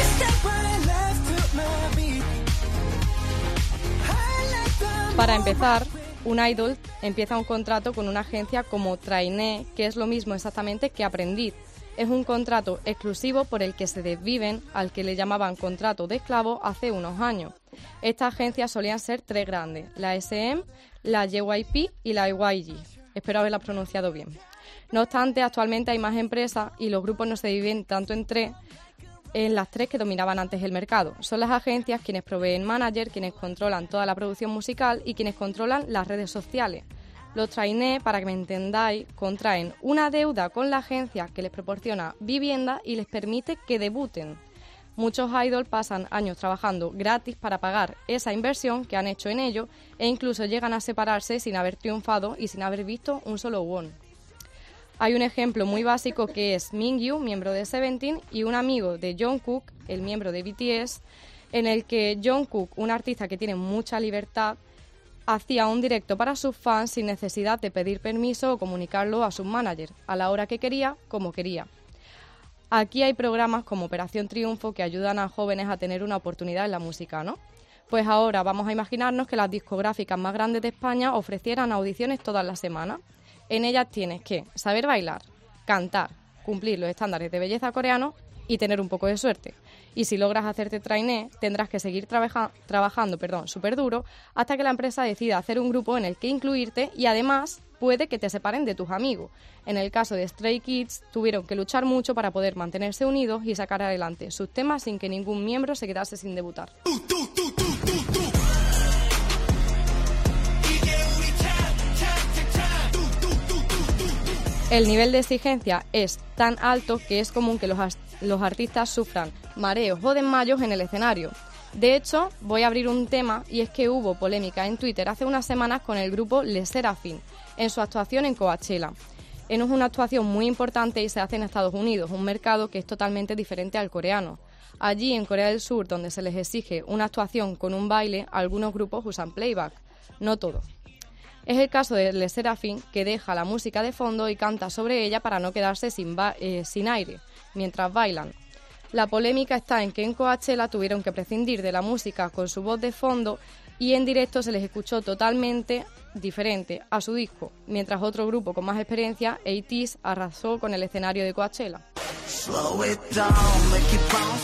Para empezar, un idol empieza un contrato con una agencia como trainee, que es lo mismo exactamente que aprendiz. Es un contrato exclusivo por el que se desviven, al que le llamaban contrato de esclavo hace unos años. Estas agencias solían ser tres grandes, la S M, la J Y P y la Y G. Espero haberla pronunciado bien. No obstante, actualmente hay más empresas y los grupos no se dividen tanto en tres, en las tres que dominaban antes el mercado. Son las agencias quienes proveen manager, quienes controlan toda la producción musical y quienes controlan las redes sociales. Los trainee, para que me entendáis, contraen una deuda con la agencia que les proporciona vivienda y les permite que debuten. Muchos idols pasan años trabajando gratis para pagar esa inversión que han hecho en ello e incluso llegan a separarse sin haber triunfado y sin haber visto un solo won. Hay un ejemplo muy básico que es Mingyu, miembro de Seventeen, y un amigo de Jungkook, el miembro de B T S, en el que Jungkook, un artista que tiene mucha libertad, hacía un directo para sus fans sin necesidad de pedir permiso o comunicarlo a sus managers, a la hora que quería, como quería. Aquí hay programas como Operación Triunfo que ayudan a jóvenes a tener una oportunidad en la música, ¿no? Pues ahora vamos a imaginarnos que las discográficas más grandes de España ofrecieran audiciones todas las semanas. En ellas tienes que saber bailar, cantar, cumplir los estándares de belleza coreanos y tener un poco de suerte. Y si logras hacerte trainee, tendrás que seguir trabaja, trabajando perdón, súper duro hasta que la empresa decida hacer un grupo en el que incluirte y además puede que te separen de tus amigos. En el caso de Stray Kids, tuvieron que luchar mucho para poder mantenerse unidos y sacar adelante sus temas sin que ningún miembro se quedase sin debutar. El nivel de exigencia es tan alto que es común que los, los artistas sufran mareos o desmayos en el escenario. De hecho, voy a abrir un tema y es que hubo polémica en Twitter hace unas semanas con el grupo Les Seraphim en su actuación en Coachella. Es una actuación muy importante y se hace en Estados Unidos, un mercado que es totalmente diferente al coreano. Allí, en Corea del Sur, donde se les exige una actuación con un baile, algunos grupos usan playback, no todos. Es el caso de Les Seraphim, que deja la música de fondo y canta sobre ella para no quedarse sin, ba- eh, sin aire mientras bailan. La polémica está en que en Coachella tuvieron que prescindir de la música con su voz de fondo y en directo se les escuchó totalmente diferente a su disco, mientras otro grupo con más experiencia, A T E S, arrasó con el escenario de Coachella.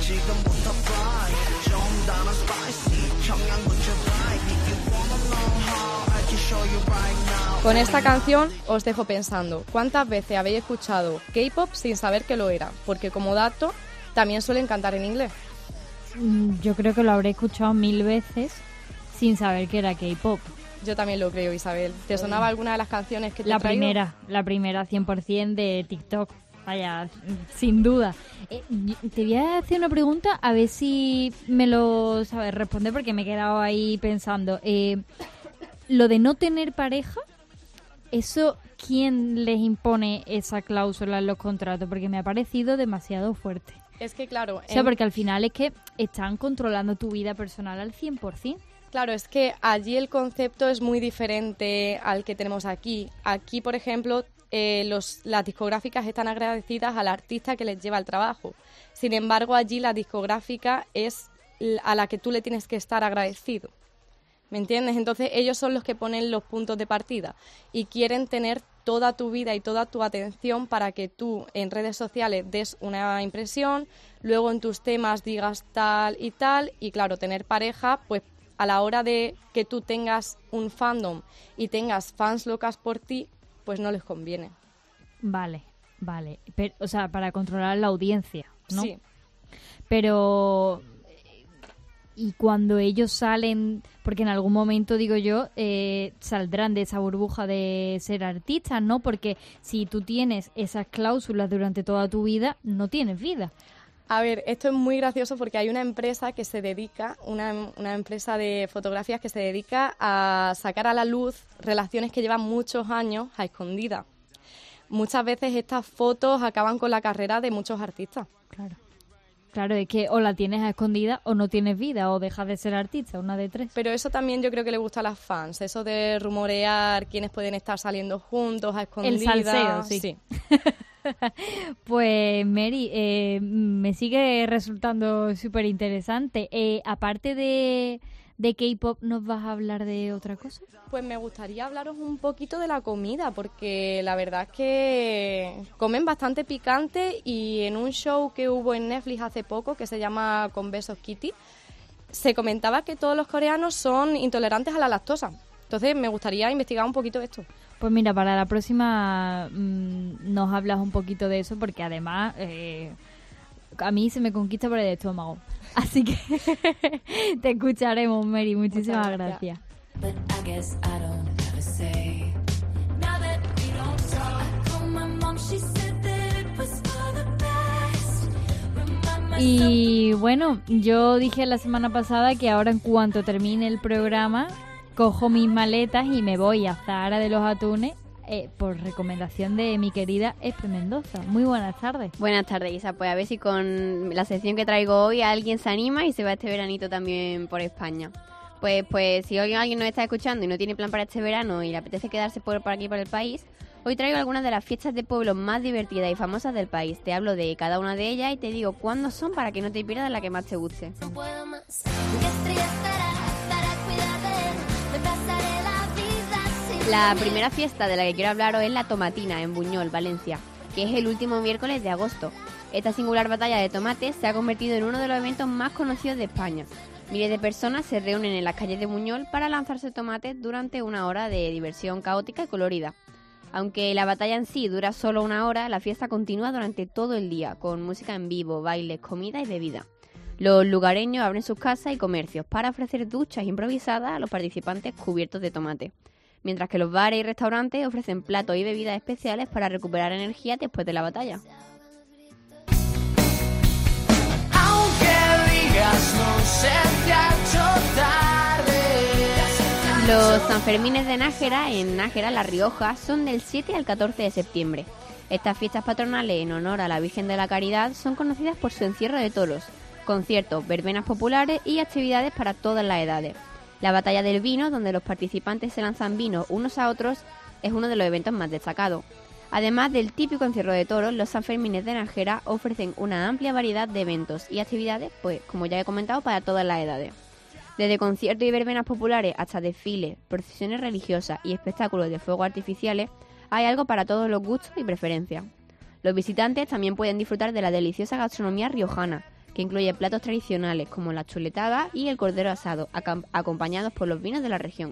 지금부터 fly 좀 더 spicy 청양고추 like if you wanna know how I can show you right now. Con esta canción os dejo pensando, ¿cuántas veces habéis escuchado K-pop sin saber que lo era? Porque como dato, también suelen cantar en inglés. Yo creo que lo habré escuchado mil veces sin saber que era K-pop. Yo también lo creo, Isabel. ¿Te sonaba alguna de las canciones que te La he traído? primera, la primera cien por ciento de TikTok. Vaya, sin duda. Eh, te voy a hacer una pregunta, a ver si me lo sabes responder, porque me he quedado ahí pensando. Eh, lo de no tener pareja, ¿eso quién les impone esa cláusula en los contratos? Porque me ha parecido demasiado fuerte. Es que claro... O sea, en- porque al final es que están controlando tu vida personal al cien por ciento. Claro, es que allí el concepto es muy diferente al que tenemos aquí. Aquí, por ejemplo, eh, los, las discográficas están agradecidas al artista que les lleva el trabajo. Sin embargo, allí la discográfica es l- a la que tú le tienes que estar agradecido. ¿Me entiendes? Entonces ellos son los que ponen los puntos de partida y quieren tener toda tu vida y toda tu atención para que tú en redes sociales des una impresión, luego en tus temas digas tal y tal, y claro, tener pareja, pues a la hora de que tú tengas un fandom y tengas fans locas por ti, pues no les conviene. Vale, vale. Pero, o sea, para controlar la audiencia, ¿no? Sí. Pero... Y cuando ellos salen, porque en algún momento, digo yo, eh, saldrán de esa burbuja de ser artistas, ¿no? Porque si tú tienes esas cláusulas durante toda tu vida, no tienes vida. A ver, esto es muy gracioso porque hay una empresa que se dedica, una, una empresa de fotografías que se dedica a sacar a la luz relaciones que llevan muchos años a escondidas. Muchas veces estas fotos acaban con la carrera de muchos artistas. Claro. Claro, es que o la tienes a escondida o no tienes vida, o dejas de ser artista, una de tres. Pero eso también yo creo que le gusta a las fans, eso de rumorear quiénes pueden estar saliendo juntos a escondidas. El salseo, sí. Sí. Pues Mary, eh, me sigue resultando súper interesante. Eh, aparte de, de K-pop, ¿nos vas a hablar de otra cosa? Pues me gustaría hablaros un poquito de la comida, porque la verdad es que comen bastante picante y en un show que hubo en Netflix hace poco, que se llama Con Besos Kitty, se comentaba que todos los coreanos son intolerantes a la lactosa. Entonces me gustaría investigar un poquito esto. Pues mira, para la próxima mmm, nos hablas un poquito de eso, porque además eh, a mí se me conquista por el estómago. Así que te escucharemos, Mary. Muchísimas Muchas gracias. But I guess I don't have a say. Now that we don't talk, I told my mom, she said that it was for the best. Remind myself. Y bueno, yo dije la semana pasada que ahora en cuanto termine el programa cojo mis maletas y me voy a Zahara de los Atunes eh, por recomendación de mi querida Espe Mendoza. Muy buenas tardes. Buenas tardes, Isa. Pues a ver si con la sección que traigo hoy alguien se anima y se va este veranito también por España. Pues pues si hoy alguien nos está escuchando y no tiene plan para este verano y le apetece quedarse por, por aquí por el país, hoy traigo algunas de las fiestas de pueblo más divertidas y famosas del país. Te hablo de cada una de ellas y te digo cuándo son para que no te pierdas la que más te guste. No puedo más. Mi estrella estará para cuidar de él. Me pasaré la vida sin La dormir. primera fiesta de la que quiero hablaros es la Tomatina, en Buñol, Valencia, que es el último miércoles de agosto. Esta singular batalla de tomates se ha convertido en uno de los eventos más conocidos de España. Miles de personas se reúnen en las calles de Buñol para lanzarse tomates durante una hora de diversión caótica y colorida. Aunque la batalla en sí dura solo una hora, la fiesta continúa durante todo el día, con música en vivo, bailes, comida y bebida. Los lugareños abren sus casas y comercios para ofrecer duchas improvisadas a los participantes cubiertos de tomate, mientras que los bares y restaurantes ofrecen platos y bebidas especiales para recuperar energía después de la batalla. Aunque digas no se te ha hecho tarde. Los Sanfermines de Nájera, en Nájera, La Rioja, son del siete al catorce de septiembre. Estas fiestas patronales en honor a la Virgen de la Caridad son conocidas por su encierro de toros, conciertos, verbenas populares y actividades para todas las edades. La batalla del vino, donde los participantes se lanzan vino unos a otros, es uno de los eventos más destacados. Además del típico encierro de toros, los Sanfermines de Nájera ofrecen una amplia variedad de eventos y actividades, pues, como ya he comentado, para todas las edades. Desde conciertos y verbenas populares hasta desfiles, procesiones religiosas y espectáculos de fuegos artificiales, hay algo para todos los gustos y preferencias. Los visitantes también pueden disfrutar de la deliciosa gastronomía riojana, que incluye platos tradicionales como la chuletada y el cordero asado, acam- acompañados por los vinos de la región.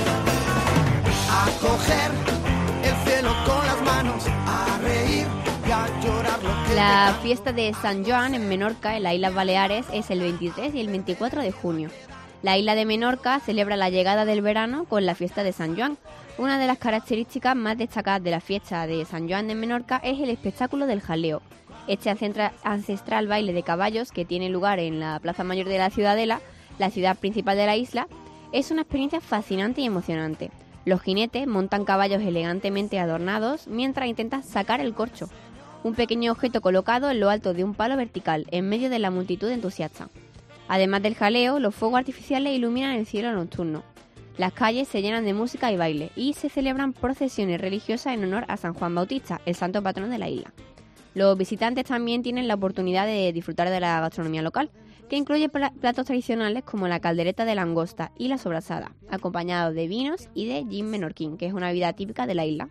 A coger el cielo con las manos, a reír y a llorar lo que La fiesta de San Joan en Menorca, en las Islas Baleares, es el veintitrés y el veinticuatro de junio. La isla de Menorca celebra la llegada del verano con la fiesta de San Joan. Una de las características más destacadas de la fiesta de San Joan en Menorca es el espectáculo del jaleo. Este ancestra- ancestral baile de caballos que tiene lugar en la Plaza Mayor de la Ciudadela, la ciudad principal de la isla, es una experiencia fascinante y emocionante. Los jinetes montan caballos elegantemente adornados mientras intentan sacar el corcho, un pequeño objeto colocado en lo alto de un palo vertical, en medio de la multitud entusiasta. Además del jaleo, los fuegos artificiales iluminan el cielo nocturno. Las calles se llenan de música y baile y se celebran procesiones religiosas en honor a San Juan Bautista, el santo patrón de la isla. Los visitantes también tienen la oportunidad de disfrutar de la gastronomía local, que incluye pla- platos tradicionales como la caldereta de langosta y la sobrasada, acompañados de vinos y de gin menorquín, que es una bebida típica de la isla.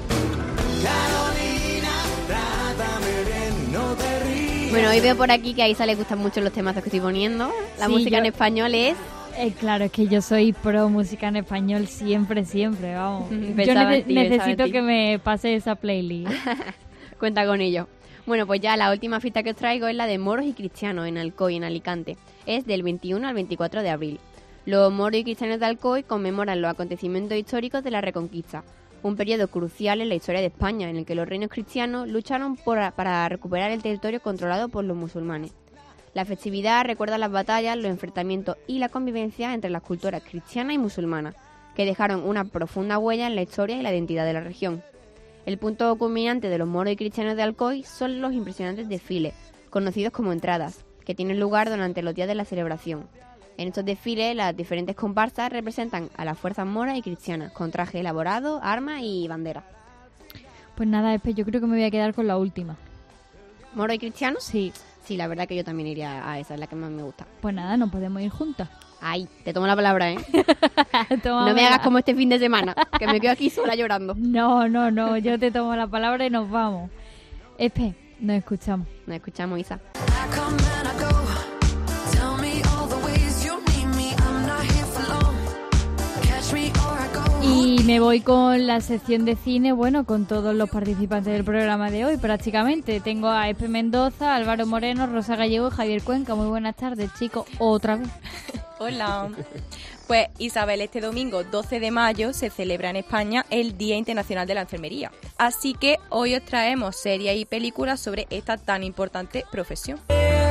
Bueno, hoy veo por aquí que a Isa le gustan mucho los temazos que estoy poniendo. La Sí, música yo- en español es... Eh, claro, es que yo soy pro música en español siempre, siempre, vamos. Yo Pensaba nece- en ti, pensaba en necesito ti. que me pase esa playlist. Cuenta con ello. Bueno, pues ya la última fiesta que os traigo es la de moros y cristianos en Alcoy, en Alicante. Es del veintiuno al veinticuatro de abril. Los moros y cristianos de Alcoy conmemoran los acontecimientos históricos de la Reconquista, un periodo crucial en la historia de España en el que los reinos cristianos lucharon por- para recuperar el territorio controlado por los musulmanes. La festividad recuerda las batallas, los enfrentamientos y la convivencia entre las culturas cristiana y musulmana, que dejaron una profunda huella en la historia y la identidad de la región. El punto culminante de los moros y cristianos de Alcoy son los impresionantes desfiles, conocidos como entradas, que tienen lugar durante los días de la celebración. En estos desfiles, las diferentes comparsas representan a las fuerzas moras y cristianas, con traje elaborado, armas y banderas. Pues nada, Espe, yo creo que me voy a quedar con la última. ¿Moro y cristiano? Sí. Sí, la verdad que yo también iría a esa, es la que más me gusta. Pues nada, no podemos ir juntas. Ay, te tomo la palabra, ¿eh? No Tómamela. me hagas como este fin de semana, que me quedo aquí sola llorando. No, no, no, yo te tomo la palabra y nos vamos. Espe, nos escuchamos. Nos escuchamos, Isa. I come and I go. Tell me all the ways you need me. I'm not here for long. Catch me or I go. Y me voy con la sección de cine, bueno, con todos los participantes del programa de hoy prácticamente. Tengo a Espe Mendoza, Álvaro Moreno, Rosa Gallego y Javier Cuenca. Muy buenas tardes, chicos, otra vez. Hola. Pues Isabel, este domingo doce de mayo se celebra en España el Día Internacional de la Enfermería. Así que hoy os traemos series y películas sobre esta tan importante profesión.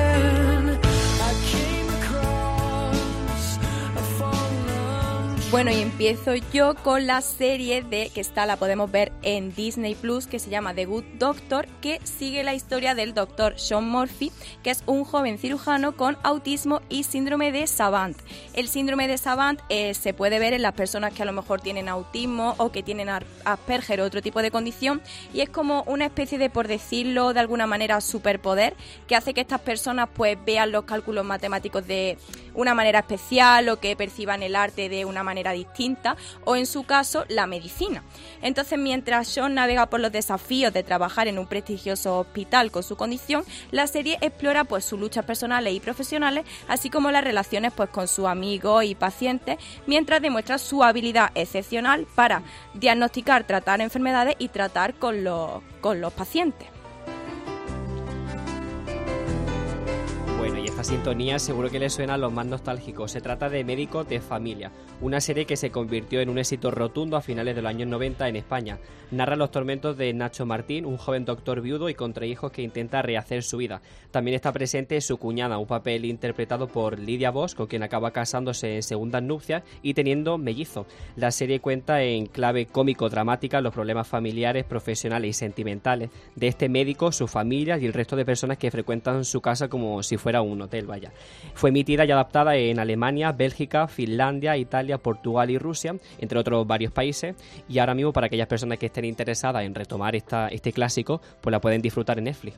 Bueno, y empiezo yo con la serie de que está, la podemos ver en Disney Plus, que se llama The Good Doctor, que sigue la historia del doctor Sean Murphy, que es un joven cirujano con autismo y síndrome de Savant. El síndrome de Savant eh, se puede ver en las personas que a lo mejor tienen autismo o que tienen Asperger o otro tipo de condición, y es como una especie de, por decirlo de alguna manera, superpoder que hace que estas personas pues vean los cálculos matemáticos de una manera especial o que perciban el arte de una manera distinta, o en su caso la medicina. Entonces, mientras Sean navega por los desafíos de trabajar en un prestigioso hospital con su condición, la serie explora pues sus luchas personales y profesionales, así como las relaciones pues con sus amigos y pacientes, mientras demuestra su habilidad excepcional para diagnosticar, tratar enfermedades y tratar con los, con los pacientes. Bueno, y esta sintonía seguro que le suena a los más nostálgicos. Se trata de Médicos de Familia, una serie que se convirtió en un éxito rotundo a finales de los años noventa en España. Narra los tormentos de Nacho Martín, un joven doctor viudo y con tres hijos que intenta rehacer su vida. También está presente su cuñada, un papel interpretado por Lidia Bosch, con quien acaba casándose en segundas nupcias y teniendo mellizos. La serie cuenta en clave cómico-dramática los problemas familiares, profesionales y sentimentales de este médico, su familia y el resto de personas que frecuentan su casa como si fuera un hotel, vaya. Fue emitida y adaptada en Alemania, Bélgica, Finlandia, Italia, Portugal y Rusia, entre otros varios países, y ahora mismo para aquellas personas que estén interesadas en retomar esta, este clásico, pues la pueden disfrutar en Netflix.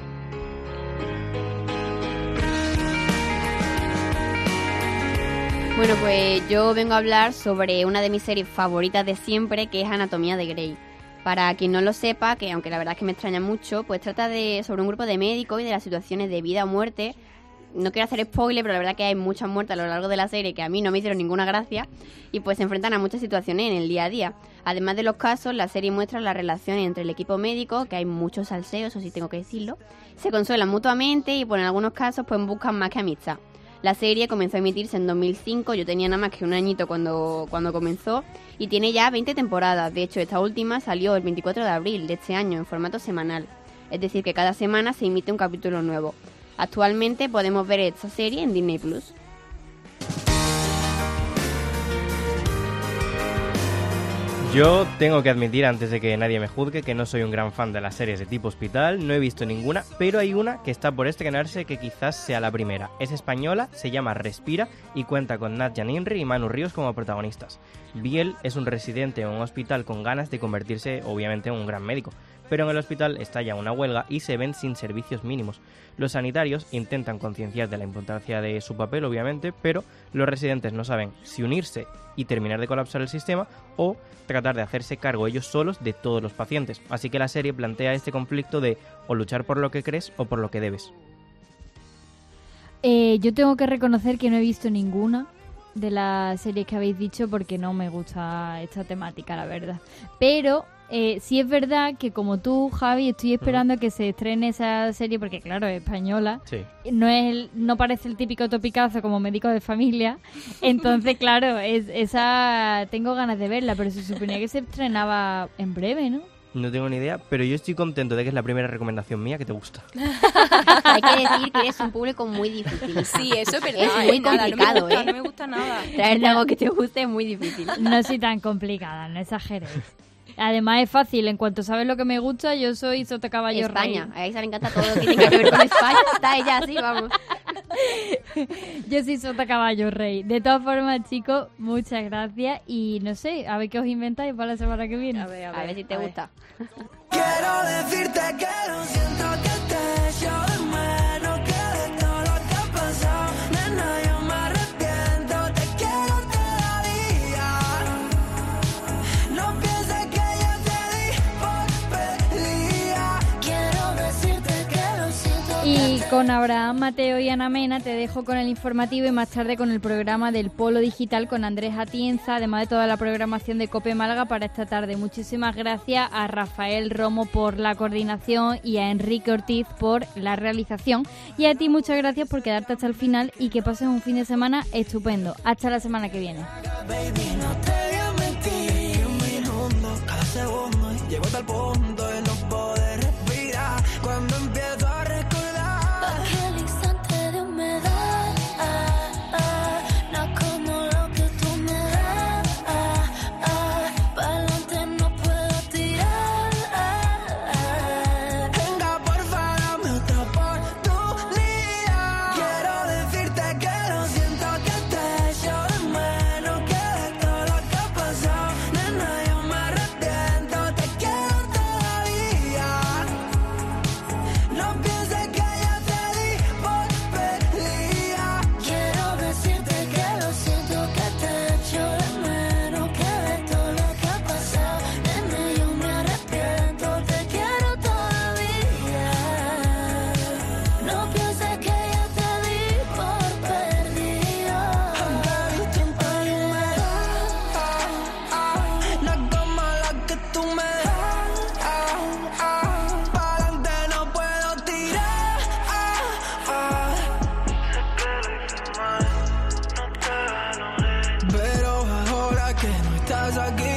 Bueno, pues yo vengo a hablar sobre una de mis series favoritas de siempre, que es Anatomía de Grey. Para quien no lo sepa, que aunque la verdad es que me extraña mucho, pues trata de sobre un grupo de médicos y de las situaciones de vida o muerte no quiero hacer spoiler, pero la verdad que hay muchas muertes a lo largo de la serie que a mí no me hicieron ninguna gracia y pues se enfrentan a muchas situaciones en el día a día. Además de los casos, la serie muestra la relación entre el equipo médico, que hay muchos salseos, eso sí tengo que decirlo, se consuelan mutuamente y pues en algunos casos pues buscan más que amistad. La serie comenzó a emitirse en dos mil cinco, yo tenía nada más que un añito cuando, cuando comenzó y tiene ya veinte temporadas. De hecho, esta última salió el veinticuatro de abril de este año en formato semanal. Es decir, que cada semana se emite un capítulo nuevo. Actualmente podemos ver esta serie en Disney Plus. Yo tengo que admitir, antes de que nadie me juzgue, que no soy un gran fan de las series de tipo hospital, no he visto ninguna, pero hay una que está por estrenarse que quizás sea la primera. Es española, se llama Respira y cuenta con Nadja Ninri y Manu Ríos como protagonistas. Biel es un residente en un hospital con ganas de convertirse, obviamente, en un gran médico, pero en el hospital estalla una huelga y se ven sin servicios mínimos. Los sanitarios intentan concienciar de la importancia de su papel, obviamente, pero los residentes no saben si unirse y terminar de colapsar el sistema o tratar de hacerse cargo ellos solos de todos los pacientes. Así que la serie plantea este conflicto de o luchar por lo que crees o por lo que debes. Eh, yo tengo que reconocer que no he visto ninguna de las series que habéis dicho porque no me gusta esta temática, la verdad. Pero eh, sí es verdad que como tú, Javi, estoy esperando uh-huh. que se estrene esa serie porque, claro, es española. Sí. No es el, no parece el típico topicazo como Médico de Familia. Entonces, claro, es, esa tengo ganas de verla, pero se suponía que se estrenaba en breve, ¿no? No tengo ni idea, pero yo estoy contento de que es la primera recomendación mía que te gusta. Hay que decir que eres un público muy difícil. Sí, eso es verdad. Es muy eh, nada, complicado, no me gusta, ¿eh? No me gusta nada. Traerte algo que te guste es muy difícil. No soy tan complicada, no exageréis. Además es fácil, en cuanto sabes lo que me gusta, yo soy Sota Caballo España, Rey. a ella le encanta todo lo que tiene que ver con España, está ella así, vamos. Yo soy Sota Caballo Rey. De todas formas, chicos, muchas gracias y no sé, a ver qué os inventáis para la semana que viene. A ver, a ver, a ver si te gusta. Quiero decirte que lo siento, que te echo de menos, que de todo lo que ha pasado, nena, yo me arrepiento, te quiero todavía. No pienses que yo te di por perdida. Quiero decirte que lo siento. Y con Abraham, Mateo y Ana Mena te dejo con el informativo y más tarde con el programa del Polo Digital con Andrés Atienza, además de toda la programación de COPE Málaga para esta tarde. Muchísimas gracias a Rafael Romo por la coordinación y a Enrique Ortiz por la realización. Y a ti muchas gracias por quedarte hasta el final y que pases un fin de semana estupendo. Hasta la semana que viene. Baby, no te voy a mentir, un minuto, cada segundo, llego hasta el punto de no poder respirar, cuando empiezo a recordar aquel instante de humedad, ah, ah, no como lo que tú me das, ah, ah, pa'lante no puedo tirar, ah, ah. Venga, porfa, dame otra oportunidad. Quiero decirte que lo siento, que te echo de menos, que de todo lo que ha pasado, nena, yo me arrepiento, te quiero todavía. No pienses que yo te di por perdida. Quiero decirte que lo siento, que te echo de menos, que de todo lo que ha pasado, nene, yo me arrepiento, te quiero todavía. No pienses que yo te di por perdido. Baby, siento que me das, ah, ah, no es como la que tú me das, ah, ah, pa'lante no puedo tirar, ah, ah. Pero ahora que no estás aquí